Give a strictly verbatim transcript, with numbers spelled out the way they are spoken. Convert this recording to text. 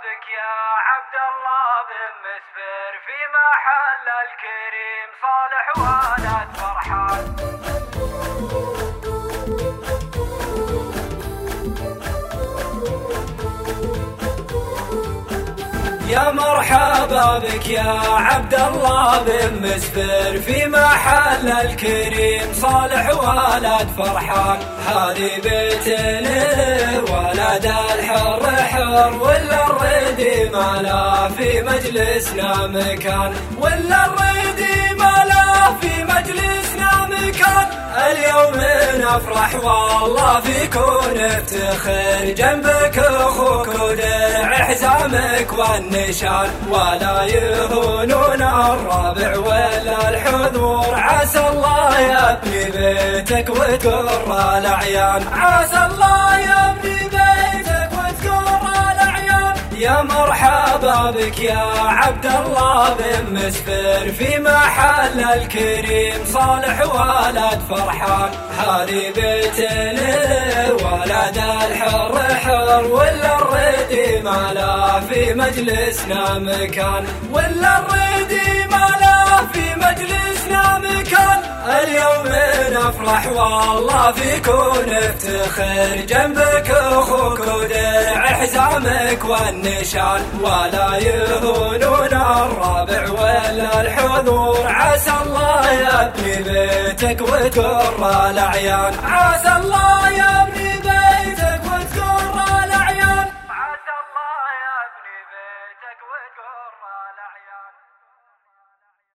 بك يا عبد الله بن مسفر في محل الكريم صالح ولد فرحان. يا مرحبا بك يا عبد الله بن مسفر في محل الكريم صالح ولد فرحان. هذه بيت ولد الحر حر ولا الردي ما لا في مجلسنا مكان، ولا الردي ما لا في مجلسنا مكان. اليوم نفرح والله فيكم نفتخر، جنبك اخوك ودرع حزامك والنشان، ولا يهونون الربع ولا الحضور. عسى الله يبني بيتك وتقر الاعيان، عسى الله يبني بيتك وتقر الاعيان. يا مرحبا بك يا عبد الله بن مسفر في محل الكريم صالح ولد فرحان. هذه بيت ولد الحر حر ولا الردي ما لا في مجلسنا مكان، ولا الردي ما لا في مجلسنا مكان. اليوم نفرح والله فيكم نفتخر، جنبك اخوك ودرع حزامك والنشان، ولا يهونون الربع ولا الحضور. عسى الله يبني بيتك وتقر الاعيان، عسى الله يبني